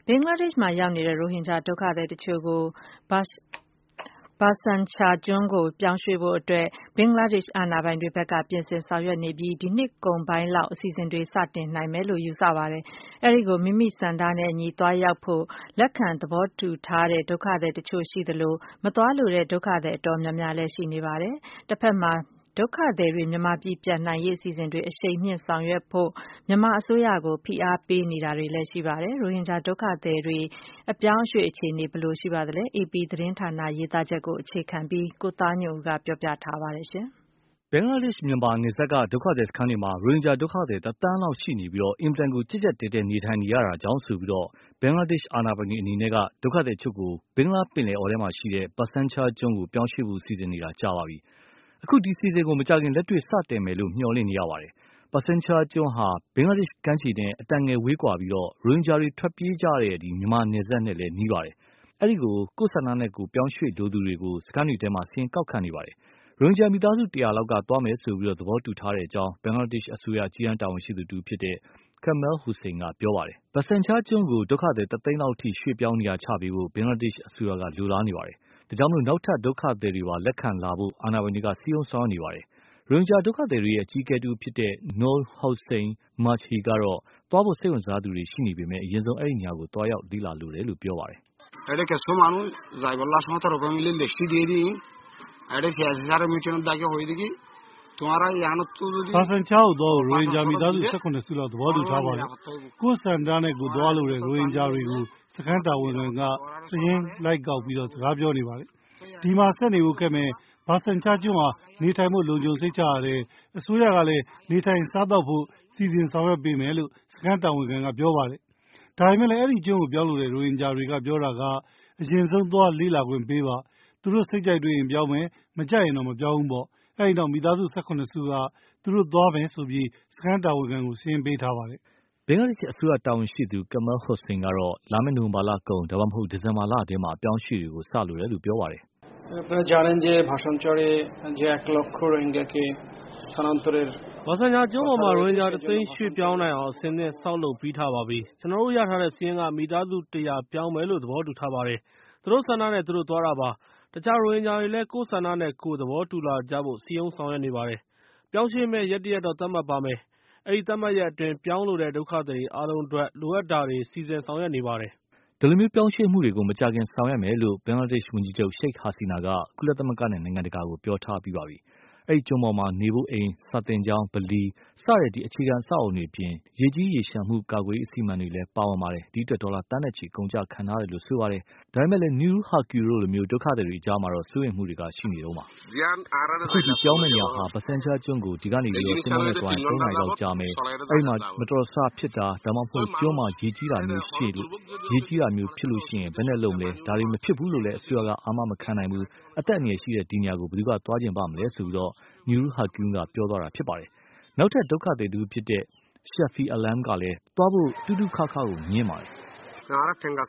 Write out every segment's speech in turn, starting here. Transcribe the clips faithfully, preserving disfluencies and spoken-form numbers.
ဘင်္ဂလားဒေ့ရှ်မှာရောက်နေတဲ့ရိုဟင်ဂျာဒုက္ခသည်တချို့ကိုဘာဘာဆန်ချာကျွန်းကိုပြောင်းရွှေ့ဖို့အတွက်ဘင်္ဂလားဒေ့ရှ်အာဏာပိုင်တွေဘက်ကပြင်ဆင်ဆောင်ရွက်နေပြီးဒီနှစ်ကုန်ပိုင်းလောက်အစီအစဉ်တွေစတင်နိုင်မယ်လို့ယူဆပါတယ်။အဲဒီကိုမိမိဆန္ဒနဲ့အညီသွားရောက်ဖို့လက်ခံသဘောတူထားတဲ့ဒုက္ခသည်တချို့ရှိသလိုမသွားလိုတဲ့ဒုက္ခသည်အတော်များများလည်းရှိနေပါတယ်။တစ်ဖက်မှာဒုက္ခသည်တွေမြန်မာပြည်ပြန်နိုင်ရေးအစီအစဉ်တွေအရှိန်မြင့်ဆောင်ရွက်ဖို့မြန်မာအစိုးရကိုဖိအားပေးနေတာတွေလည်းရှိပါတယ်။ရိုဟင်ဂျာဒုက္ခသည်တွေအပြောင်းအရွှေ့အခြေအနေဘယ်လိုရှိပါသလဲ။ အေပီသတင်းဌာနရေးသားချက်ကိုအခြေခံပြီးကိုသားညွန့်ဦးကပြောပြထားပါတယ်ရှင်။ဘင်္ဂလားဒေ့ရှ်မြန်မာနယ်စပ်ကဒုက္ခသည်စခန်းတွေမှာရိုဟင်ဂျာဒုက္ခသည်တသန်းလောက်ရှိနေပြီးအင်မတန်ကိုကြက်ကြက်တဲတဲနေထိုင်နေရတာကြောင့်ဆိုပြီးဘင်္ဂလားဒေ့ရှ်အာဏာပိုင်တွေအနေနဲ့ကဒုက္ခသည်ချုပ်ကိုဘင်္ဂလားပင်လယ်အော်ထဲမှာရှိတဲ့ဘာဆန်ချာကျွန်းကိုပြောင်းရွှေ့ဖို့စီစဉ်နေတာကြာပါပြီ။အခုဒီစီစဉ်ကိုမကြခင်လက်တွေ့စတင်မယ်လို့မျှော်လင့်နေရပါတယ်။ဘာဆန်ချာကျွန်းဟာဘင်္ဂလားဒေ့ရှ်ကမ်းခြေနဲ့အတန်ငယ်ဝေးကွာပြီးတော့ရိုဟင်ဂျာတွေထွက်ပြေးကြတဲ့ဒီမြန်မာနယ်စပ်နဲ့လည်းနီးပါတယ်။အဲဒီကိုကိုယ်ဆန္ဒနဲ့ကိုပြောင်းရွှေ့လိုသူတွေကိုစခန်းတွေထဲမှာဆင်းကောက်ခံနေပါတယ်။ရိုဟင်ဂျာမိသားစုတရာလောက်ကသွားမယ်ဆိုပြီးတော့သဘောတူထားတဲ့အကြောင်းဘင်္ဂလားဒေ့ရှ်အစိုးရကြီးအန်းတာဝန်ရှိသူတူဖြစ်တဲ့Kamal Hossain ကပြောပါတယ်။ဘာဆန်ချာကျွန်းကိုဒုက္ခသည်တသိန်းလောက်ထိရွှေ့ပြောင်းနေရာချပေးဖို့ဘင်္ဂလားဒေ့ရှ်အစိုးရကလိုလားနေပါတယ်။ဒါကြောင့်မို့နောက်ထပ်ဒုက္ခသည်တွေပါလက်ခံလာဖို့အာဏာပိုင်တွေကစည်းရုံးဆောင်နေပါတယ်။ရိုဟင်ဂျာဒုက္ခသည်တွေရဲ့အကြီးအကဲတူဖြစ်တဲ့ Noor Hossain Majhi ကတော့သွားဖို့စိတ်ဝင်စားသူတွေရှိနေပေမဲ့အရင်ဆုံးအဲ့ဒီနေရာကိုသွားရောက်လေ့လာလိုတယ်လို့ပြောပါတယ်။အဲ့ဒီကဆိုမှလို့ဇိုင်ဘလာဆောင်တော့ဘယ်လိုလဲလက်ရှိဒီဒီအဲ့ဒီဆရာစားရမျိုးချင်တာကြောဟိုဒီကဘာဆန်ချာကိုတော့ရိုဟင်ဂျာမိသားစု၁၈စုလောက်သဘောတူထားပါတယ်။ကိုယ်စံတာနဲ့ကိုသွားလို့တဲ့ရိုဟင်ဂျာတွေကိုစခန်းတာဝန်ခံကစရင်းလိုက်ကောက်ပြီးတော့စကားပြောနေပါတယ်။ဒီမှာဆက်နေဖို့ခဲ့မယ်ဘာဆန်ချာကျွန်းဟာနေထိုင်ဖို့လုံခြုံစိတ်ချရတယ်။အစိုးရကလည်းနေထိုင်စားတော့ဖို့စီစဉ်ဆောင်ရွက်ပေးမယ်လို့စခန်းတာဝန်ခံကပြောပါတယ်။ဒါပေမဲ့လည်းအဲ့ဒီကျွန်းကိုပြောင်းလို့တဲ့ရိုဟင်ဂျာတွေကပြောတာကအရင်ဆုံးသွားလေ့လာခွင့်ပေးပါ။သူတို့စိတ်ကြိုက်တွေ့ရင်ပြောင်းမယ်မကြိုက်ရင်တော့မပြောင်းဘူးပေါ့။အဲဒီတော့မိသားစု၁၈စုကသူတို့သွားမယ်ဆိုပြီးစခန်းတာဝန်ခံကိုစရင်းပေးထားပါတယ်။ဘင်္ဂလားဒေ့ရှ်အစိုးရတာဝန်ရှိသူ Kamal Hossain ကတော့လာမယ့်နိုဝင်ဘာလကုန်ဒါမှမဟုတ်ဒီဇင်ဘာလအတွင်းမှာအပြောင်းအရွှေ့တွေကိုစလိုတယ်လို့ပြောပါတယ်။আপনারা জানেন যে ভাষাঞ্চলে যে এক লক্ষ রোহিঙ্গাকে স্থানান্তরের ဘာဆန်ချာကျွန်းပေါ်မှာရိုဟင်ဂျာတသိန်းရွှေ့ပြောင်းနိုင်အောင်အစဉ်နဲ့ဆောက်လုပ်ပြီးထားပါပြီ။ကျွန်တော်တို့ရထားတဲ့စီးရင်ကမိသားစုတရာပြောင်းမယ်လို့သဘောတူထားပါတယ်။သူတို့ဆန္ဒနဲ့သူတို့သွားတာပါ။တခြားရိုဟင်ဂျာတွေလည်းကိုယ်ဆန္ဒနဲ့ကိုယ်သဘောတူလာကြဖို့စည်းရုံးဆောင်ရွက်နေပါတယ်။ပြောင်းရွှေ့မဲ့ရက်တရက်တော့သတ်မှတ်ပါမယ်။အဲဒီသတ်မှတ်ရက်အတွင်းပြောင်းလို့တဲ့ဒုက္ခသည်အားလုံးအတွက်လိုအပ်တာတွေစီစဉ်ဆောင်ရွက်နေပါတယ်။ဒီလိုမျိုးပြောင်းရွှေ့မှုတွေကိုမကြာခင်ဆောင်ရွက်မယ်လို့ဘင်္ဂလားဒေ့ရှ်ဝန်ကြီးချုပ်ရှိတ်ဟာစီနာကကုလသမဂ္ဂနဲ့နိုင်ငံတကာကိုပြောထားပြီးပါပြီ။အဲဒီကျွန်းပေါ်မှာနေဖို့အိမ်စာသင်ကျောင်းဗလီစတဲ့ဒီအခြေခံအဆောက်အအုံတွေပြင်ရေကြီးရေရှမ်းမှုကာကွယ်ရေးအစီအမံတွေလည်းပါဝင်ပါတယ်ဒီအတွက်ဒေါ်လာတန်းနဲ့ချီကုန်ကျခံထားတယ်လို့ဆိုပါတယ်ဒါပေမဲ့လည်း New Haki တို့လိုမျိုးဒုက္ခသည်တွေအကြားမှာတော့စိုးရိမ်မှုတွေကရှိနေတော့မှာအခုဒီပြောင်းမယ့်နေရာဟာဘာဆန်ချာကျွန်းကိုဒီကနေပြီးတော့စင်တော်နဲ့သွားရင်သုံးနာရီလောက်ကြာမယ်အဲဒီမှာမတော်ဆဖြစ်တာဒါမှမဟုတ်ကျွန်းမှာရေကြီးတာမျိုးရှိလို့ရေကြီးတာမျိုးဖြစ်လို့ရှိရင်ဘယ်နဲ့လုံးလဲဒါတွေမဖြစ်ဘူးလို့လည်းအစိုးရကအာမမခံနိုင်ဘူးအသက်အန္တရာယ်ရှိတဲ့ဒီနေရာကိုဘယ်သူကသွားခြင်းပါမလဲဆိုပြီးတော့Nurul Hakim ကပြောသွားတာဖြစ်ပါတယ်။နောက်ထပ်ဒုက္ခသည်တူဖြစ်တဲ့ Shafi Alam ကလည်းသွားဖို့တူးတူးခါခါကိုညင်းပါတယ်။ဘ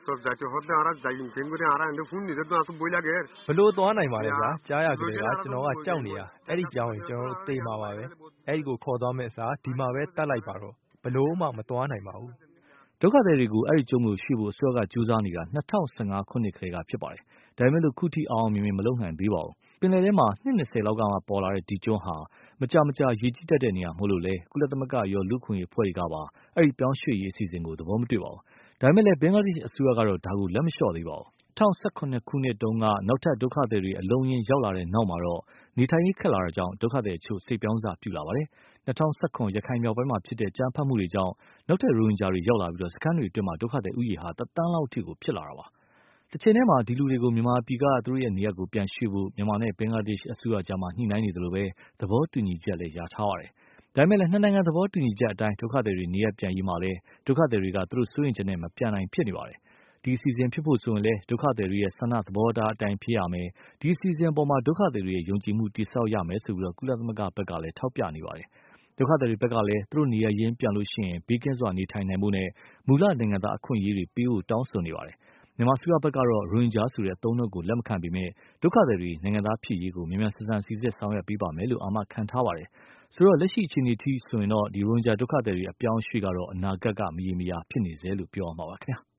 လို့သွားနိုင်ပါလဲဗျာကြားရကလေးကကျွန်တော်ကကြောက်နေတာအဲ့ဒီပြောင်းရင်ကျွန်တော်တို့သေမှာပါပဲအဲ့ဒီကိုခေါ်သွားမယ့်အစားဒီမှာပဲတတ်လိုက်ပါတော့ဘလို့မှမသွားနိုင်ပါဘူးဒုက္ခသည်တွေကိုအဲ့ဒီကျုံကိုရွှေ့ဖို့အစိုးရကကြိုးစားနေတာ၂၀၁၅ခုနှစ်ခန့်ကဖြစ်ပါတယ်။ဒါပေမဲ့လို့ခုထိအောင်မြင်မြင်မလုပ်နိုင်သေးပါဘူး။ပင်လယ်ထဲမှာနှစ်၂၀လောက်ကမှပေါ်လာတဲ့ဒီကျွန်းဟာမကြမကြာရေကြီးတတ်တဲ့နေရာမို့လို့လေကုလသမဂ္ဂရောလူခွင့်ရေးဖွဲ့တွေကပါအဲ့ဒီပြောင်းရွှေ့ရေးအစီအစဉ်ကိုသဘောမတွေ့ပါဘူး။ဒါပေမဲ့လည်းဘင်္ဂလားဒေ့ရှ်အစိုးရကတော့ဒါကိုလက်မလျှော့သေးပါဘူး။၂၀၁၇ခုနှစ်တုန်းကနောက်ထပ်ဒုက္ခသည်တွေအလုံးရင်းရောက်လာတဲ့နောက်မှာတော့နေထိုင်ရေးခက်လာတာကြောင့်ဒုက္ခသည်အချို့စိတ်ပြောင်းစားပြုလာပါတယ်။၂၀၁၇ရခိုင်မြောက်ပိုင်းမှာဖြစ်တဲ့ကြမ်းဖက်မှုတွေကြောင့်နောက်ထပ်ရိုဟင်ဂျာတွေရောက်လာပြီးတော့စခန်းတွေအတွင်းမှာဒုက္ခသည်ဥယျာဉ်ဟာတသန်းလောက်ထိကိုဖြစ်လာတာပါ။တစ်ချိန်တည်းမှာဒီလူတွေကိုမြန်မာပြည်ကသူတို့ရဲ့နေရာကိုပြန်ရွှေ့ဖို့မြန်မာနဲ့ဘင်္ဂလားဒေ့ရှ်အစိုးရကြားမှာညှိနှိုင်းနေသလိုပဲသဘောတူညီချက်လည်းရထားပါတယ်။ဒါပေမဲ့လည်းနှစ်နိုင်ငံသဘောတူညီချက်အတိုင်းဒုက္ခသည်တွေနေရာပြန်ရေးမှာလည်းဒုက္ခသည်တွေကသူတို့စိုးရိမ်ချက်နဲ့မပြန်နိုင်ဖြစ်နေပါတယ်။ဒီအစီအစဉ်ဖြစ်ဖို့ဆိုရင်လည်းဒုက္ခသည်တွေရဲ့ဆန္ဒသဘောထားအတိုင်းဖြစ်ရမယ်။ဒီအစီအစဉ်ပေါ်မှာဒုက္ခသည်တွေရဲ့ယုံကြည်မှုတည်ဆောက်ရမယ်ဆိုပြီးတော့ကုလသမဂ္ဂဘက်ကလည်းထောက်ပြနေပါတယ်။ဒုက္ခသည်တွေဘက်ကလည်းသူတို့နေရာရင်းပြန်လို့ရှိရင်ဘေးကင်းစွာနေထိုင်နိုင်ဖို့နဲ့မူလနိုင်ငံသားအခွင့်အရေးတွေပေးဖို့တောင်းဆိုနေပါတယ်။မြန်မာစစ်ဘက်ကတော့ရိုဟင်ဂျာဆိုတဲ့အသုံးအနှုန်းကိုလက်မခံပေမဲ့ဒုက္ခသည်တွေနိုင်ငံသားဖြစ်ရေးကိုမြန်မြန်ဆန်ဆန်စီစစ်ဆောင်ရွက်ပေးပါမယ်လို့အာမခံထားပါတယ်။ဆိုတော့လက်ရှိအခြေအနေထိဆိုရင်တော့ဒီရိုဟင်ဂျာဒုက္ခသည်တွေအပြောင်းအရွှေ့ကတော့အနာဂတ်ကမရေမရာဖြစ်နေစေလို့ပြောရမှာပါခင်ဗျာ။